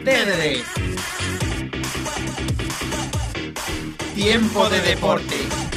TDD. Tiempo de deporte.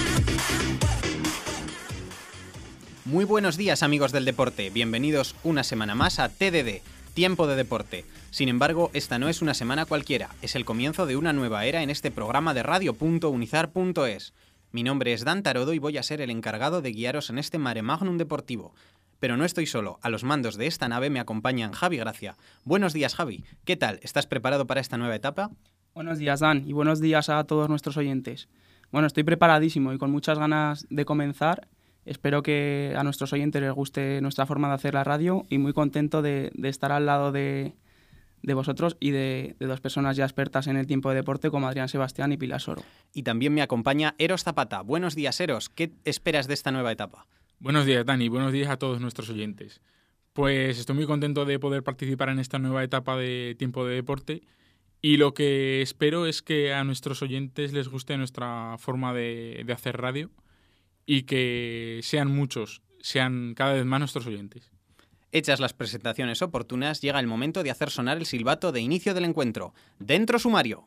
Muy buenos días, amigos del deporte. Bienvenidos una semana más a TDD, Tiempo de Deporte. Sin embargo, esta no es una semana cualquiera, es el comienzo de una nueva era en este programa de radio.unizar.es. Mi nombre es Dan Tarodo y voy a ser el encargado de guiaros en este mare magnum deportivo. Pero no estoy solo, a los mandos de esta nave me acompañan Javi Gracia. Buenos días, Javi. ¿Qué tal? ¿Estás preparado para esta nueva etapa? Buenos días, Dan, y buenos días a todos nuestros oyentes. Bueno, estoy preparadísimo y con muchas ganas de comenzar. Espero que a nuestros oyentes les guste nuestra forma de hacer la radio y muy contento de estar al lado de vosotros y de dos personas ya expertas en el tiempo de deporte como Adrián Sebastián y Pilar Soro. Y también me acompaña Eros Zapata. Buenos días, Eros. ¿Qué esperas de esta nueva etapa? Buenos días, Dani. Buenos días a todos nuestros oyentes. Pues estoy muy contento de poder participar en esta nueva etapa de tiempo de deporte y lo que espero es que a nuestros oyentes les guste nuestra forma de hacer radio y que sean muchos, sean cada vez más nuestros oyentes. Hechas las presentaciones oportunas, llega el momento de hacer sonar el silbato de inicio del encuentro. ¡Dentro sumario!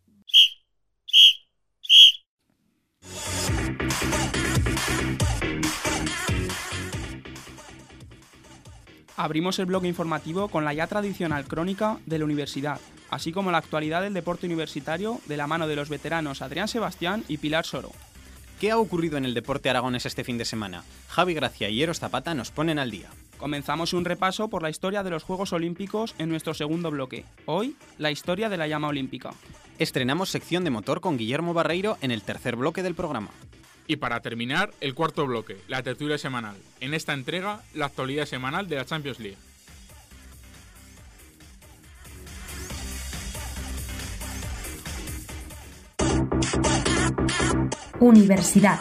Abrimos el bloque informativo con la ya tradicional crónica de la universidad, así como la actualidad del deporte universitario de la mano de los veteranos Adrián Sebastián y Pilar Soro. ¿Qué ha ocurrido en el deporte aragonés este fin de semana? Javi Gracia y Eros Zapata nos ponen al día. Comenzamos un repaso por la historia de los Juegos Olímpicos en nuestro segundo bloque. Hoy, la historia de la llama olímpica. Estrenamos sección de motor con Guillermo Barreiro en el tercer bloque del programa. Y para terminar, el cuarto bloque, la tertulia semanal. En esta entrega, la actualidad semanal de la Champions League. Universidad.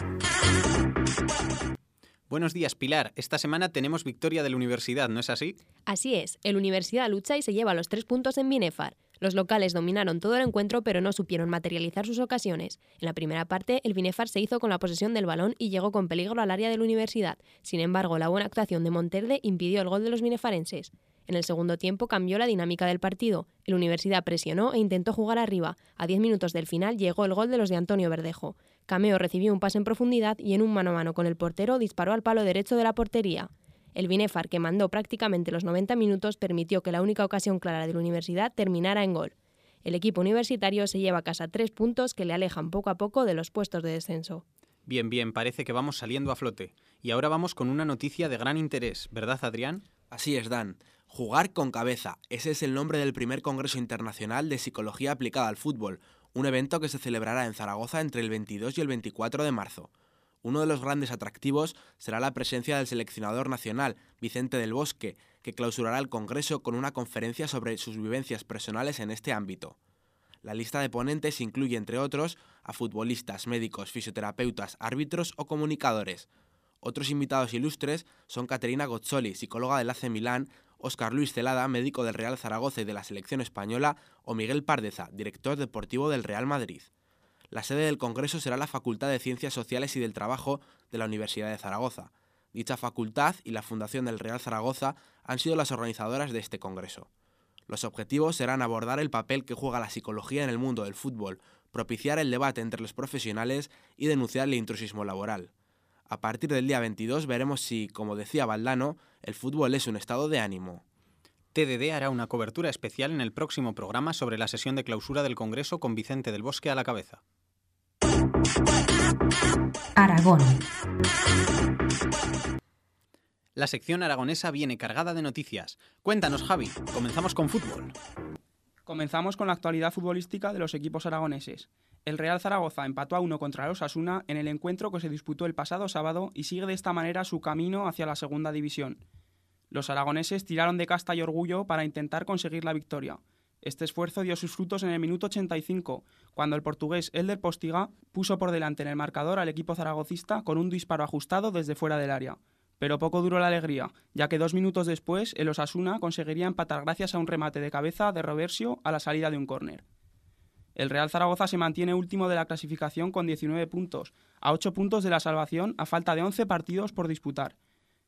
Buenos días, Pilar. Esta semana tenemos victoria de la Universidad, ¿no es así? Así es. El Universidad lucha y se lleva los 3 puntos en Binefar. Los locales dominaron todo el encuentro, pero no supieron materializar sus ocasiones. En la primera parte, el Binefar se hizo con la posesión del balón y llegó con peligro al área de la Universidad. Sin embargo, la buena actuación de Monterde impidió el gol de los binefarenses. En el segundo tiempo cambió la dinámica del partido. El Universidad presionó e intentó jugar arriba. A 10 minutos del final llegó el gol de los de Antonio Verdejo. Cameo recibió un pase en profundidad y en un mano a mano con el portero disparó al palo derecho de la portería. El Binefar, que mandó prácticamente los 90 minutos, permitió que la única ocasión clara de la Universidad terminara en gol. El equipo universitario se lleva a casa 3 puntos que le alejan poco a poco de los puestos de descenso. Bien, parece que vamos saliendo a flote. Y ahora vamos con una noticia de gran interés, ¿verdad, Adrián? Así es, Dan. Jugar con cabeza. Ese es el nombre del primer Congreso Internacional de Psicología Aplicada al Fútbol, un evento que se celebrará en Zaragoza entre el 22 y el 24 de marzo. Uno de los grandes atractivos será la presencia del seleccionador nacional, Vicente del Bosque, que clausurará el Congreso con una conferencia sobre sus vivencias personales en este ámbito. La lista de ponentes incluye, entre otros, a futbolistas, médicos, fisioterapeutas, árbitros o comunicadores. Otros invitados ilustres son Caterina Gozzoli, psicóloga del AC Milán, Óscar Luis Celada, médico del Real Zaragoza y de la selección española, o Miguel Pardeza, director deportivo del Real Madrid. La sede del Congreso será la Facultad de Ciencias Sociales y del Trabajo de la Universidad de Zaragoza. Dicha facultad y la Fundación del Real Zaragoza han sido las organizadoras de este Congreso. Los objetivos serán abordar el papel que juega la psicología en el mundo del fútbol, propiciar el debate entre los profesionales y denunciar el intrusismo laboral. A partir del día 22 veremos si, como decía Valdano, el fútbol es un estado de ánimo. TDD hará una cobertura especial en el próximo programa sobre la sesión de clausura del Congreso con Vicente del Bosque a la cabeza. Aragón. La sección aragonesa viene cargada de noticias. Cuéntanos, Javi. Comenzamos con fútbol. Comenzamos con la actualidad futbolística de los equipos aragoneses. El Real Zaragoza empató a 1 contra el Osasuna en el encuentro que se disputó el pasado sábado y sigue de esta manera su camino hacia la segunda división. Los aragoneses tiraron de casta y orgullo para intentar conseguir la victoria. Este esfuerzo dio sus frutos en el minuto 85, cuando el portugués Elder Postiga puso por delante en el marcador al equipo zaragocista con un disparo ajustado desde fuera del área. Pero poco duró la alegría, ya que 2 minutos después el Osasuna conseguiría empatar gracias a un remate de cabeza de Roversio a la salida de un córner. El Real Zaragoza se mantiene último de la clasificación con 19 puntos, a 8 puntos de la salvación a falta de 11 partidos por disputar.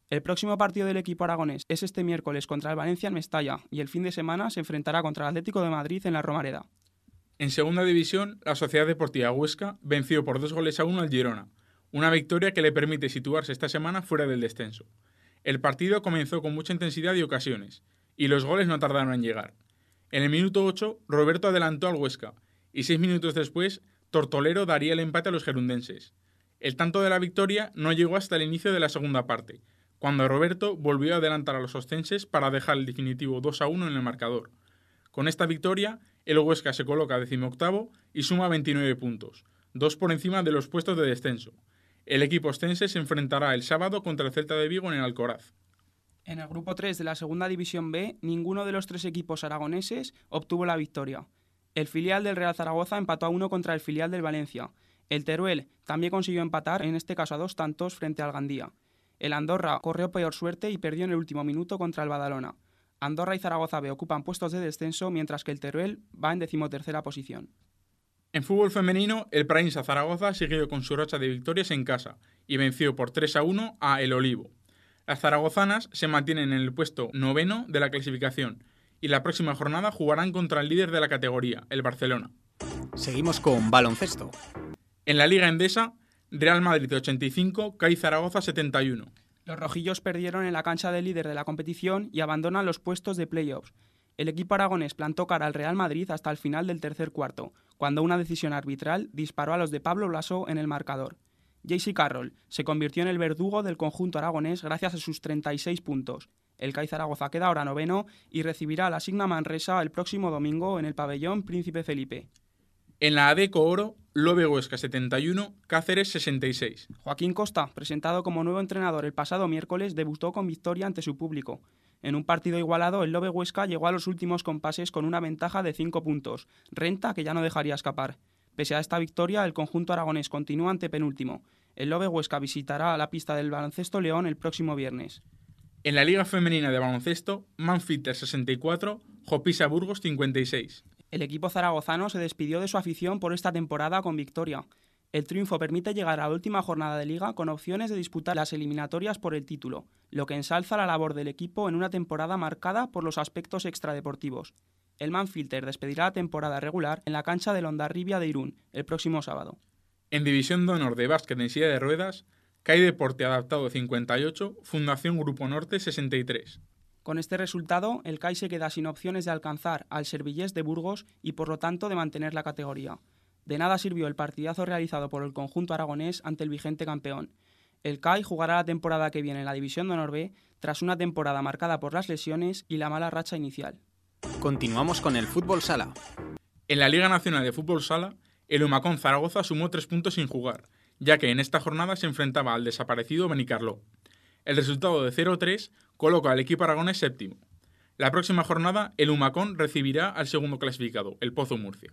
El próximo partido del equipo aragonés es este miércoles contra el Valencia en Mestalla y el fin de semana se enfrentará contra el Atlético de Madrid en la Romareda. En segunda división, la Sociedad Deportiva Huesca venció por 2-1 al Girona, una victoria que le permite situarse esta semana fuera del descenso. El partido comenzó con mucha intensidad y ocasiones, y los goles no tardaron en llegar. En el minuto 8, Roberto adelantó al Huesca, y 6 minutos después, Tortolero daría el empate a los gerundenses. El tanto de la victoria no llegó hasta el inicio de la segunda parte, cuando Roberto volvió a adelantar a los ostenses para dejar el definitivo 2-1 en el marcador. Con esta victoria, el Huesca se coloca 18º y suma 29 puntos, 2 por encima de los puestos de descenso. El equipo ostense se enfrentará el sábado contra el Celta de Vigo en el Alcoraz. En el grupo 3 de la segunda división B, ninguno de los 3 equipos aragoneses obtuvo la victoria. El filial del Real Zaragoza empató a 1 contra el filial del Valencia. El Teruel también consiguió empatar, en este caso a 2 tantos, frente al Gandía. El Andorra corrió peor suerte y perdió en el último minuto contra el Badalona. Andorra y Zaragoza B ocupan puestos de descenso, mientras que el Teruel va en 13ª posición. En fútbol femenino, el Prainsa Zaragoza siguió con su racha de victorias en casa y venció por 3-1 a El Olivo. Las zaragozanas se mantienen en el puesto 9º de la clasificación y la próxima jornada jugarán contra el líder de la categoría, el Barcelona. Seguimos con baloncesto. En la Liga Endesa, Real Madrid 85, CAI Zaragoza 71. Los rojillos perdieron en la cancha del líder de la competición y abandonan los puestos de playoffs. El equipo aragonés plantó cara al Real Madrid hasta el final del tercer cuarto, cuando una decisión arbitral disparó a los de Pablo Blasó en el marcador. J.C. Carroll se convirtió en el verdugo del conjunto aragonés gracias a sus 36 puntos. El CAI Zaragoza queda ahora 9º y recibirá a la Signa Manresa el próximo domingo en el pabellón Príncipe Felipe. En la Adeco Oro, Lobe Huesca 71, Cáceres 66. Joaquín Costa, presentado como nuevo entrenador el pasado miércoles, debutó con victoria ante su público. En un partido igualado, el Lobe Huesca llegó a los últimos compases con una ventaja de 5 puntos, renta que ya no dejaría escapar. Pese a esta victoria, el conjunto aragonés continúa antepenúltimo. El Lobe Huesca visitará la pista del Baloncesto León el próximo viernes. En la Liga Femenina de Baloncesto, Manfilter 64, Jopisa Burgos 56. El equipo zaragozano se despidió de su afición por esta temporada con victoria. El triunfo permite llegar a la última jornada de liga con opciones de disputar las eliminatorias por el título, lo que ensalza la labor del equipo en una temporada marcada por los aspectos extradeportivos. El Manfilter despedirá la temporada regular en la cancha del Hondarribia de Irún el próximo sábado. En División de Honor de Básquet en silla de ruedas, CAI Deporte Adaptado 58, Fundación Grupo Norte 63. Con este resultado, el CAI se queda sin opciones de alcanzar al Servillés de Burgos y por lo tanto de mantener la categoría. De nada sirvió el partidazo realizado por el conjunto aragonés ante el vigente campeón. El CAI jugará la temporada que viene en la División de Honor B tras una temporada marcada por las lesiones y la mala racha inicial. Continuamos con el fútbol sala. En la Liga Nacional de Fútbol Sala, el Humacón Zaragoza sumó 3 puntos sin jugar, ya que en esta jornada se enfrentaba al desaparecido Benicarló. El resultado de 0-3 coloca al equipo aragonés séptimo. La próxima jornada, el Humacón recibirá al segundo clasificado, el Pozo Murcia.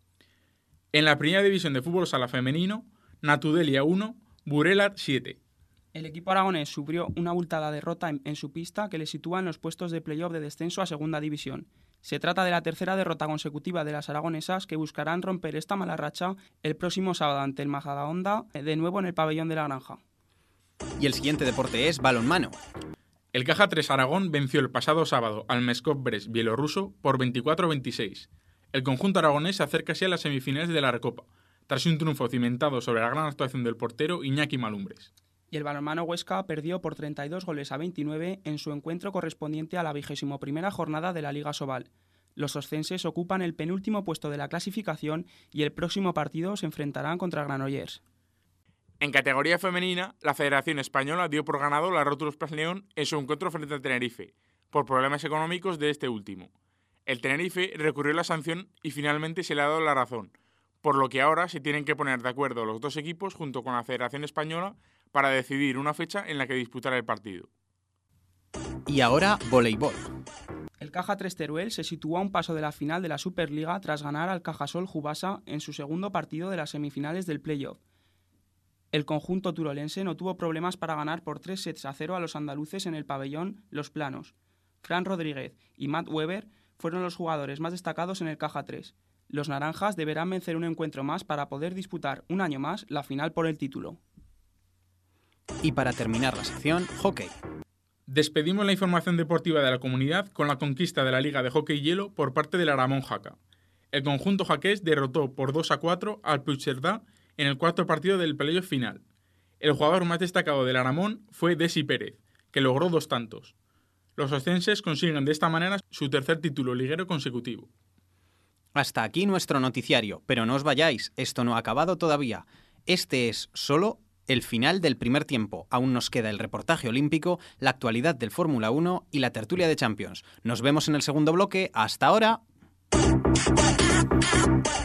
En la primera división de fútbol sala femenino, Natudelia 1, Burela 7. El equipo aragonés sufrió una abultada derrota en su pista que le sitúa en los puestos de playoff de descenso a segunda división. Se trata de la tercera derrota consecutiva de las aragonesas que buscarán romper esta mala racha el próximo sábado ante el Majadahonda, de nuevo en el pabellón de la Granja. Y el siguiente deporte es balonmano. El Caja 3 Aragón venció el pasado sábado al Meskov Brest bielorruso por 24-26. El conjunto aragonés se acerca así a las semifinales de la Recopa, tras un triunfo cimentado sobre la gran actuación del portero Iñaki Malumbres. Y el balonmano Huesca perdió por 32-29 en su encuentro correspondiente a la 21ª jornada de la Liga Sobal. Los oscenses ocupan el penúltimo puesto de la clasificación y el próximo partido se enfrentarán contra Granollers. En categoría femenina, la Federación Española dio por ganado la Rótulos Plas León en su encuentro frente al Tenerife, por problemas económicos de este último. El Tenerife recurrió a la sanción y finalmente se le ha dado la razón, por lo que ahora se tienen que poner de acuerdo los dos equipos junto con la Federación Española para decidir una fecha en la que disputar el partido. Y ahora, voleibol. El Caja 3 Teruel se situó a un paso de la final de la Superliga tras ganar al Cajasol Jubasa en su segundo partido de las semifinales del playoff. El conjunto turolense no tuvo problemas para ganar por 3-0 a los andaluces en el pabellón Los Planos. Fran Rodríguez y Matt Weber fueron los jugadores más destacados en el Caja 3. Los naranjas deberán vencer un encuentro más para poder disputar un año más la final por el título. Y para terminar la sección, hockey. Despedimos la información deportiva de la comunidad con la conquista de la Liga de Hockey Hielo por parte del Aramón Jaca. El conjunto jaqués derrotó por 2-4 al Puigcerdá en el cuarto partido del playoff final. El jugador más destacado del Aramón fue Desi Pérez, que logró 2 tantos. Los oscenses consiguen de esta manera su tercer título liguero consecutivo. Hasta aquí nuestro noticiario, pero no os vayáis, esto no ha acabado todavía. Este es solo el final del primer tiempo. Aún nos queda el reportaje olímpico, la actualidad del Fórmula 1 y la tertulia de Champions. Nos vemos en el segundo bloque. ¡Hasta ahora!